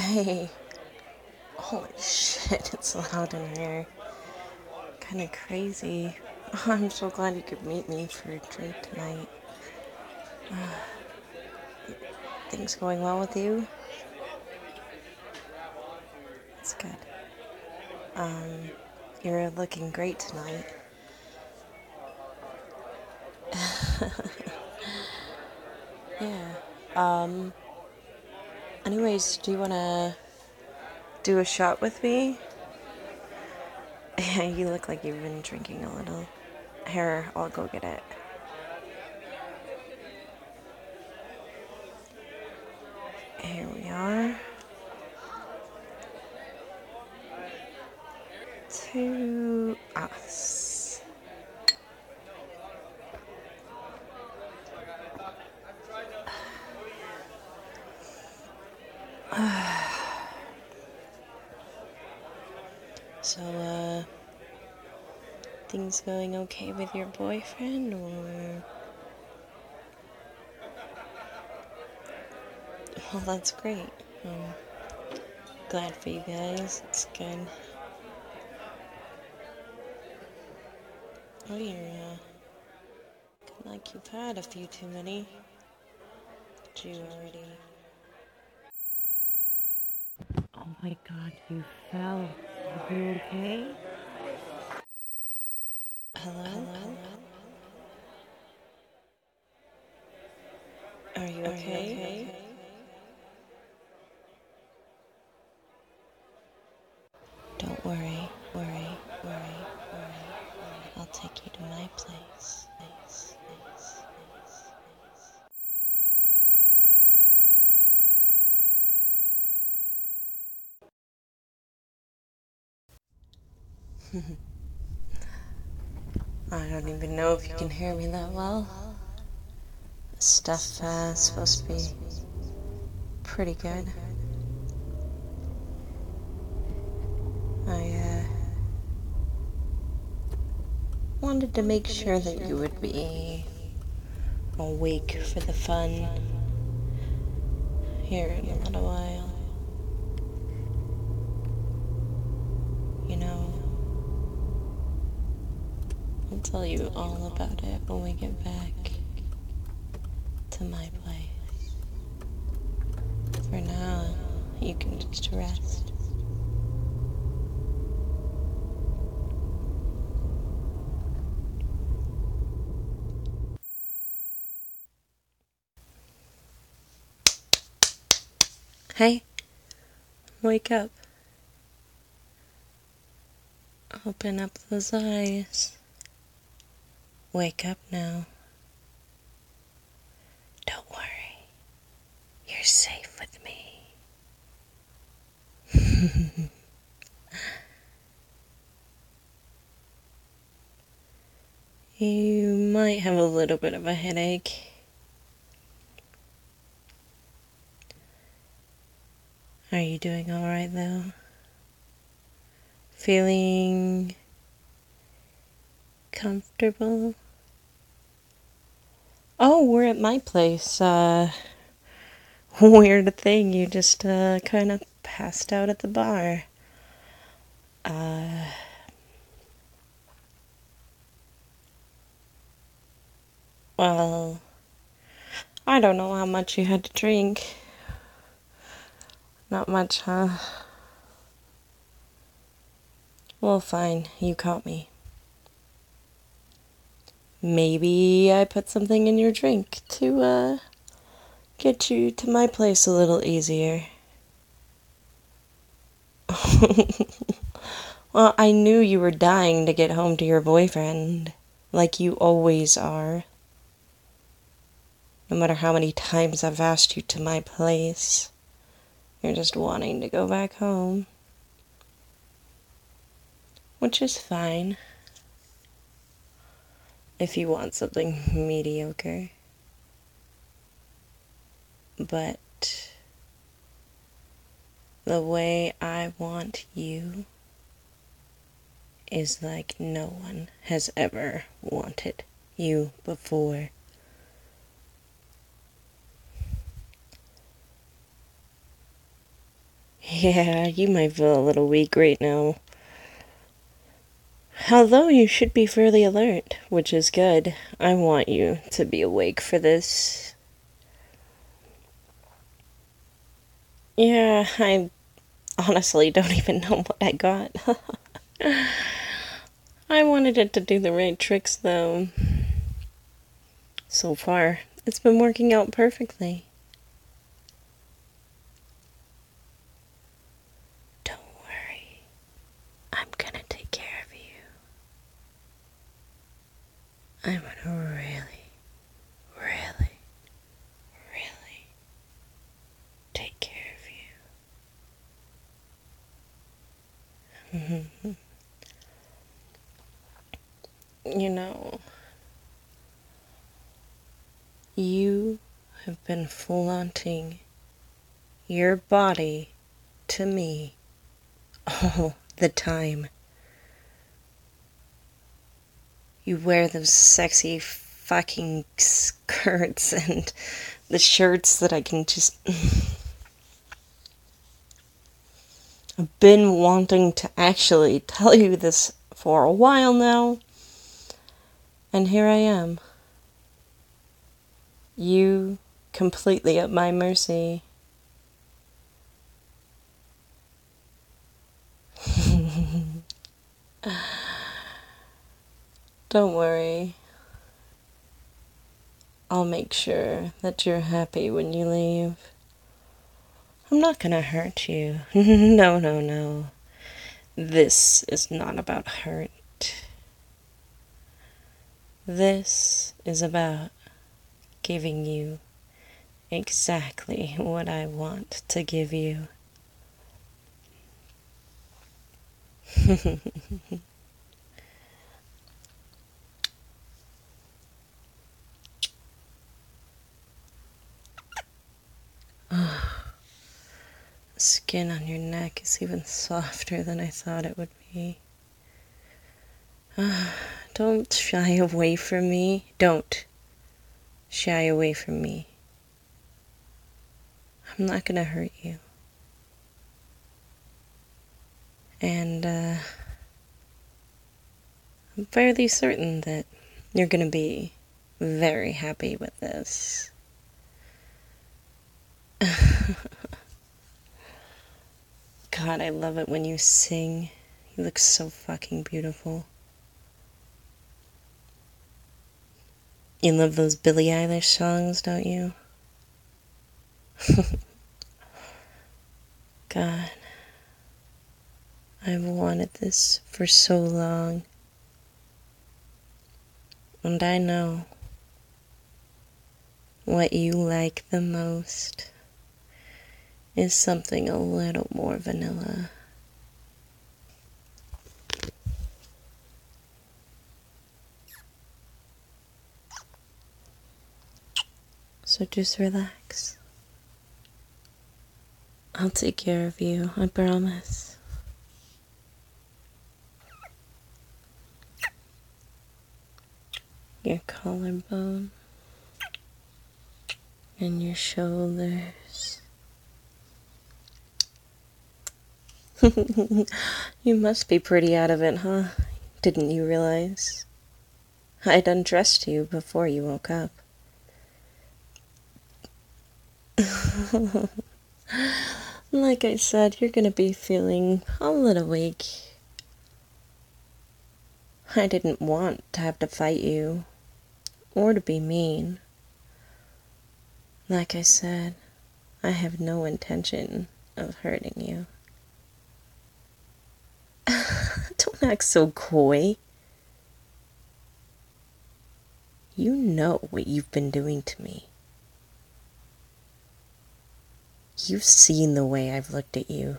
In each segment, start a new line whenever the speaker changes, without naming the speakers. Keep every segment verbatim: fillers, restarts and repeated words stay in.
Hey, holy shit, it's loud in here. Kinda crazy. I'm so glad you could meet me for a drink tonight. Uh, things going well with you? It's good. Um, you're looking great tonight. Yeah. Um, anyways, do you wanna do a shot with me? Yeah, you look like you've been drinking a little. Here, I'll go get it. Here we are. To us. So, uh, things going okay with your boyfriend, or? Well, that's great. I'm glad for you guys. It's good. Oh, you're, uh, like you've had a few too many. Did you already? Oh my god, you fell. Are you okay? Hello? Hello? Are you okay? Are you okay? Don't worry, worry, worry, worry, worry. I'll take you to my place. Place, place, place. I don't even know if you can hear me that well. Stuff uh, is supposed to be pretty good. I uh, wanted to make sure that you would be awake for the fun here in a little while. You know, I'll tell you all about it when we get back to my place. For now, you can just rest. Hey, wake up. Open up those eyes. Wake up now. Don't worry. You're safe with me. You might have a little bit of a headache. Are you doing alright though? Feeling comfortable? Oh, we're at my place. Uh, weird thing, you just uh, kind of passed out at the bar. Uh, well, I don't know how much you had to drink. Not much, huh? Well, fine, you caught me. Maybe I put something in your drink to, uh, get you to my place a little easier. Well, I knew you were dying to get home to your boyfriend, like you always are. No matter how many times I've asked you to my place, you're just wanting to go back home. Which is fine. If you want something mediocre. But the way I want you is like no one has ever wanted you before. Yeah, you might feel a little weak right now. Although you should be fairly alert, which is good. I want you to be awake for this. Yeah, I honestly don't even know what I got. I wanted it to do the right tricks, though. So far, it's been working out perfectly. Don't worry. I'm gonna take care of you. I'm gonna really, really, really take care of you. You know, you have been flaunting your body to me all the time. You wear those sexy fucking skirts and the shirts that I can just... I've been wanting to actually tell you this for a while now, and here I am. You completely at my mercy. Don't worry. I'll make sure that you're happy when you leave. I'm not gonna hurt you. No, no, no. This is not about hurt. This is about giving you exactly what I want to give you. The skin on your neck is even softer than I thought it would be. Don't shy away from me. Don't shy away from me. I'm not gonna hurt you. And, uh, I'm fairly certain that you're gonna be very happy with this. God, I love it when you sing. You look so fucking beautiful. You love those Billie Eilish songs, don't you? God, I've wanted this for so long. And I know what you like the most is something a little more vanilla. So just relax. I'll take care of you, I promise. Your collarbone and your shoulders. You must be pretty out of it, huh? Didn't you realize? I'd undressed you before you woke up. Like I said, you're gonna be feeling a little weak. I didn't want to have to fight you, or to be mean. Like I said, I have no intention of hurting you. Don't act so coy. You know what you've been doing to me. You've seen the way I've looked at you.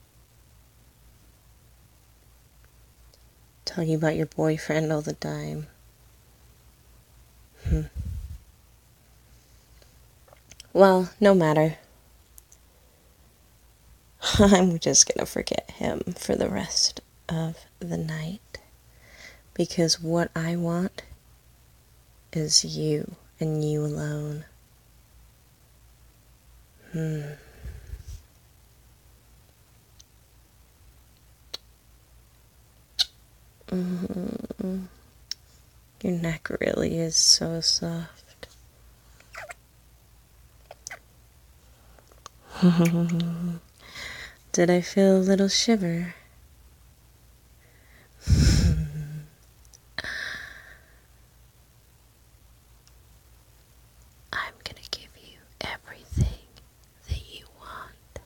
Talking about your boyfriend all the time. Hmm. Well, no matter. I'm just gonna forget him for the rest of the night. Because what I want is you and you alone. Hmm. Mm-hmm. Your neck really is so soft. Did I feel a little shiver? I'm gonna give you everything that you want.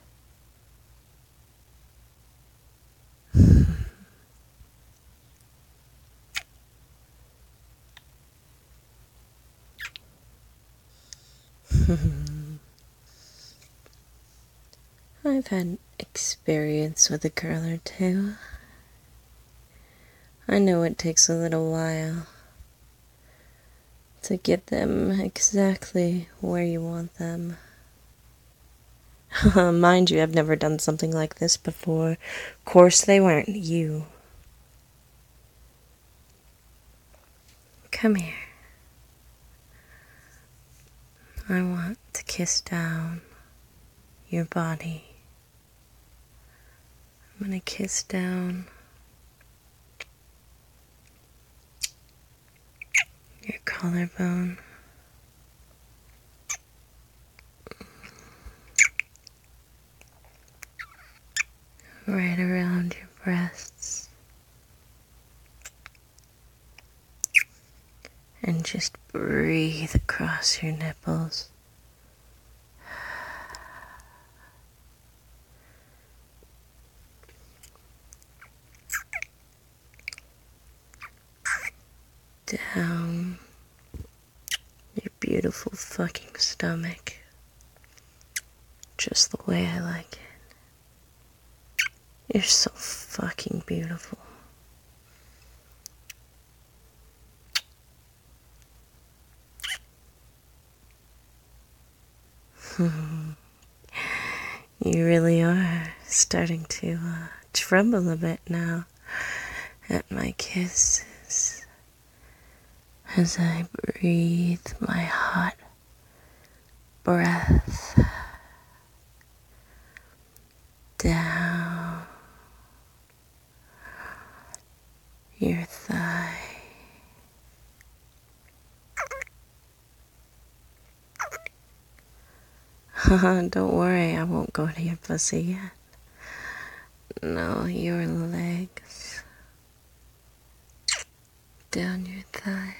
I've had experience with a girl or two. I know it takes a little while to get them exactly where you want them. Mind you, I've never done something like this before. Of course, they weren't you. Come here. I want to kiss down your body. I'm gonna kiss down your collarbone. Right around your breasts. And just breathe across your nipples. Down your beautiful fucking stomach. Just the way I like it. You're so fucking beautiful. You really are starting to uh, tremble a bit now at my kisses as I breathe my hot breath down your thigh. Don't worry, I won't go to your pussy yet. No, your legs. Down your thighs.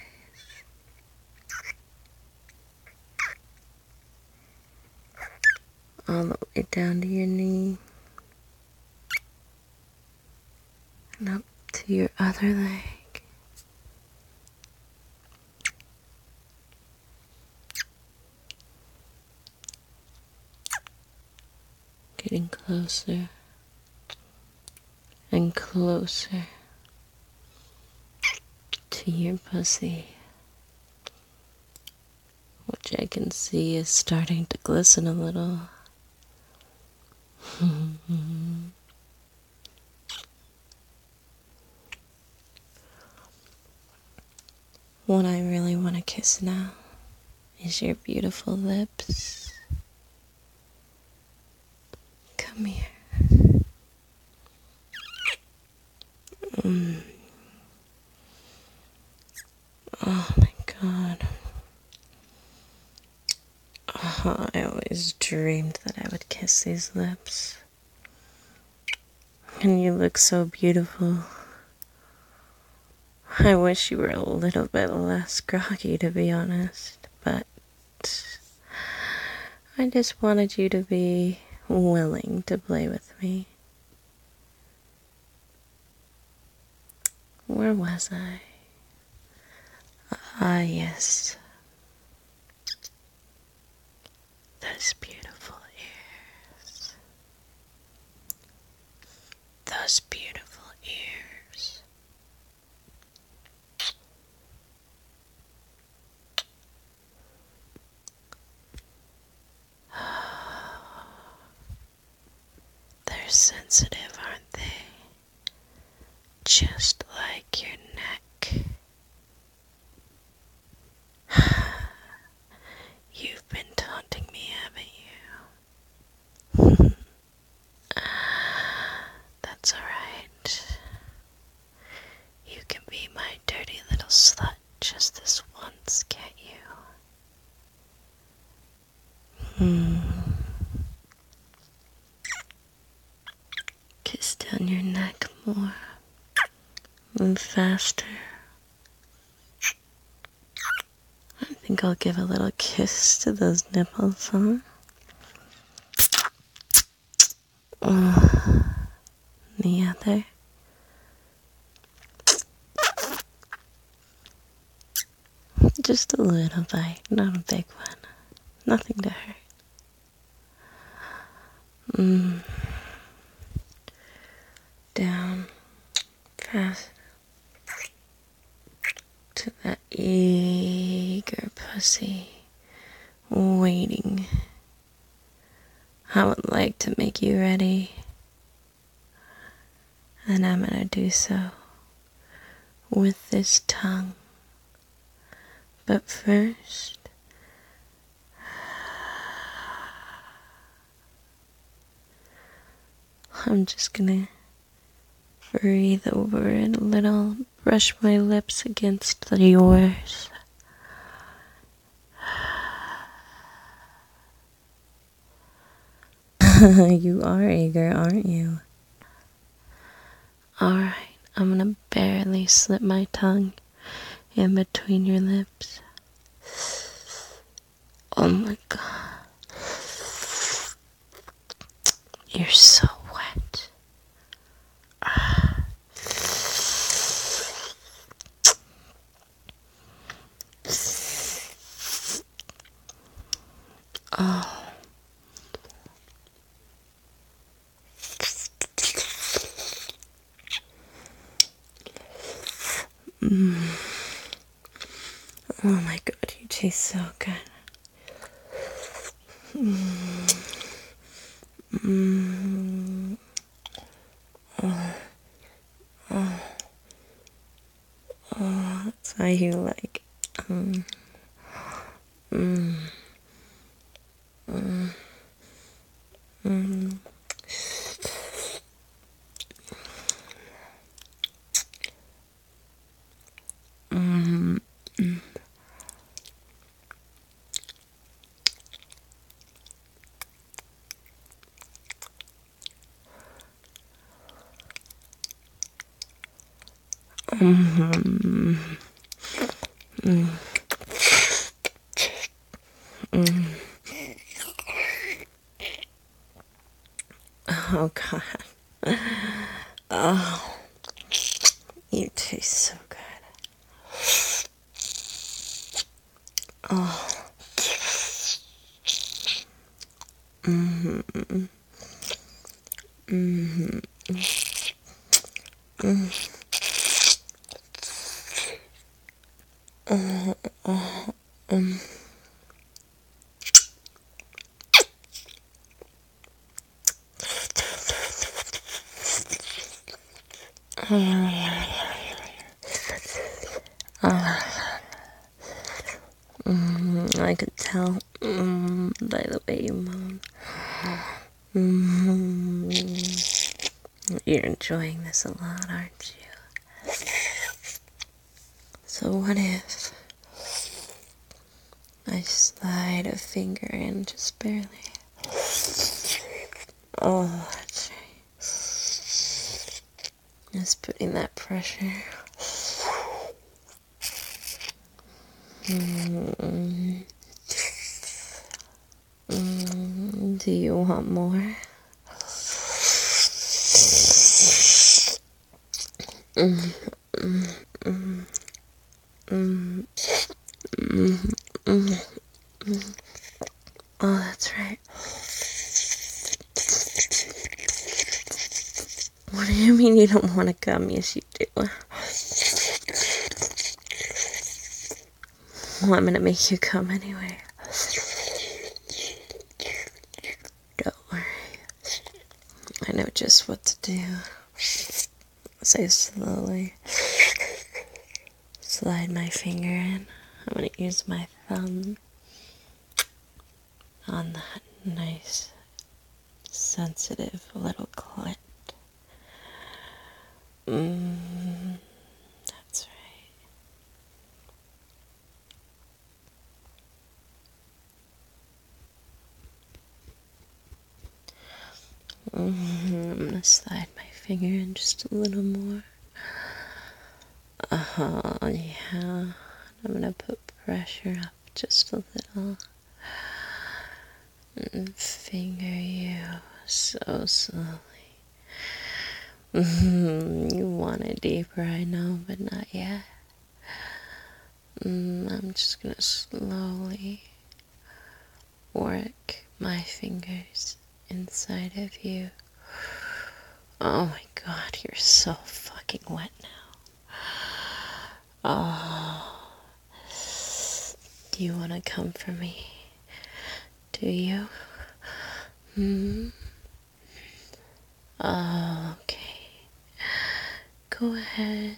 All the way down to your knee. And up to your other leg. Getting closer and closer to your pussy, which I can see is starting to glisten a little. What I really want to kiss now is your beautiful lips. Come here. Mm. Oh my god. Oh, I always dreamed that I would kiss these lips. And you look so beautiful. I wish you were a little bit less groggy, to be honest, but I just wanted you to be willing to play with me. Where was I? Ah, yes. Those beautiful ears. Those beautiful ears. They're sensitive, aren't they? Just like your neck. You've been taunting me, haven't you? That's alright. You Mm. Kiss down your neck more. Move faster. I think I'll give a little kiss to those nipples, huh? Uh, the other. Just a little bite, not a big one. Nothing to hurt. Mm. Down, fast, to that eager pussy, waiting. I would like to make you ready, and I'm gonna do so with this tongue. But first, I'm just gonna breathe over it a little, brush my lips against yours. You are eager, aren't you? Alright, I'm gonna barely slip my tongue in between your lips. Oh my god. You're so wet. Oh. Mm. Oh my god, you taste so good. Mm. Mm. Oh. Oh. Oh, that's how you like. Um. Mm. Mm. Mm. Mm. Mm. Mm. Mm. Mm. Oh god. Oh, you taste so good. Oh. Mm-hmm. Mm-hmm. Mm-hmm. Uh, uh, um. Uh, uh, mm, I could tell mm, by the way you moan. Mm, you're enjoying this a lot, aren't you? So what if I slide a finger in just barely? Oh, that's right. Just putting that pressure. Mm, mm, do you want more? Mm, mm, mm, mm, mm, mm, mm. Oh, that's right. What do you mean you don't want to come? Yes, you do. Well, I'm gonna make you come anyway. Don't worry. I know just what to do. Say slowly. Slide my finger in. I'm gonna use my thumb on that nice, sensitive little clit. Mm, that's right. I'm gonna slide my finger in just a little more. Oh, yeah. I'm gonna put pressure up just a little. And finger you so slowly. You want it deeper, I know, but not yet. Mm, I'm just gonna slowly work my fingers inside of you. Oh my god, you're so fucking wet now. Oh, do you want to come for me? Do you? Hmm? Oh, okay. Go ahead.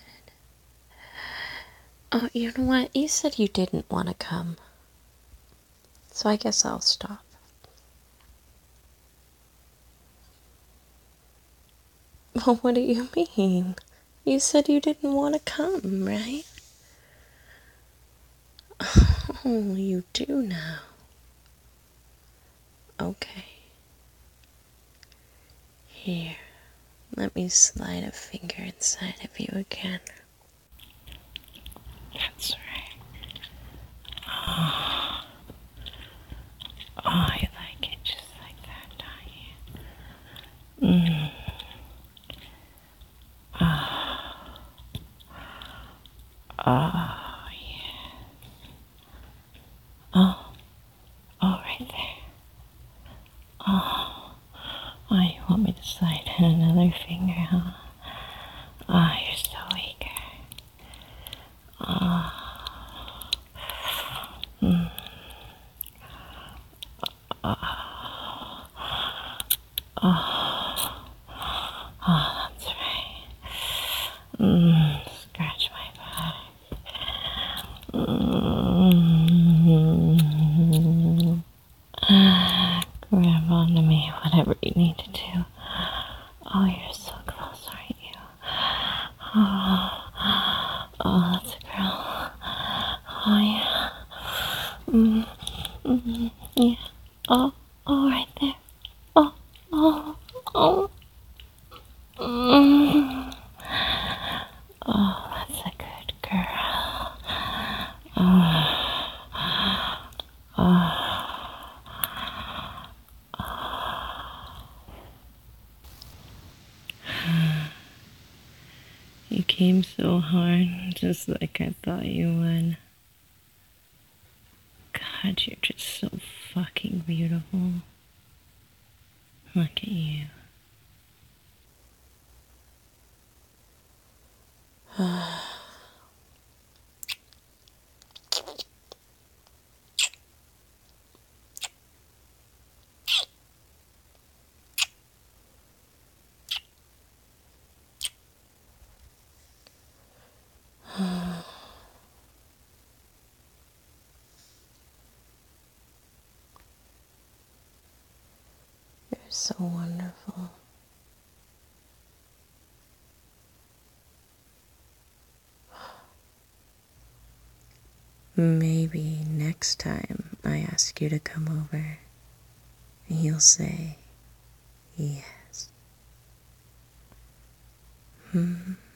Oh, you know what? You said you didn't want to come. So I guess I'll stop. Well, what do you mean? You said you didn't want to come, right? Oh, you do now. Okay. Here, let me slide a finger inside of you again. That's right. Oh, oh you like it just like that, don't you? Mm. Oh. Oh, yeah. Oh, oh, right there. Oh, oh, you want me to slide in another finger, huh? Oh, you're so eager. Oh. Mm. Oh. Oh. Oh, that's right. Mm. Scratch my back. Mm. Grab onto me, whatever you need to do. Oh, you're so close, aren't you? Oh, oh that's a girl. Oh, yeah. Mm, mm, yeah. Oh, oh, right there. Oh, oh, oh. Mm. Oh, that's a good girl. Oh, oh. You came so hard, just like I thought you would. God, you're just so fucking beautiful. Look at you. You're so wonderful. Maybe next time I ask you to come over, you'll say yes. Hmm.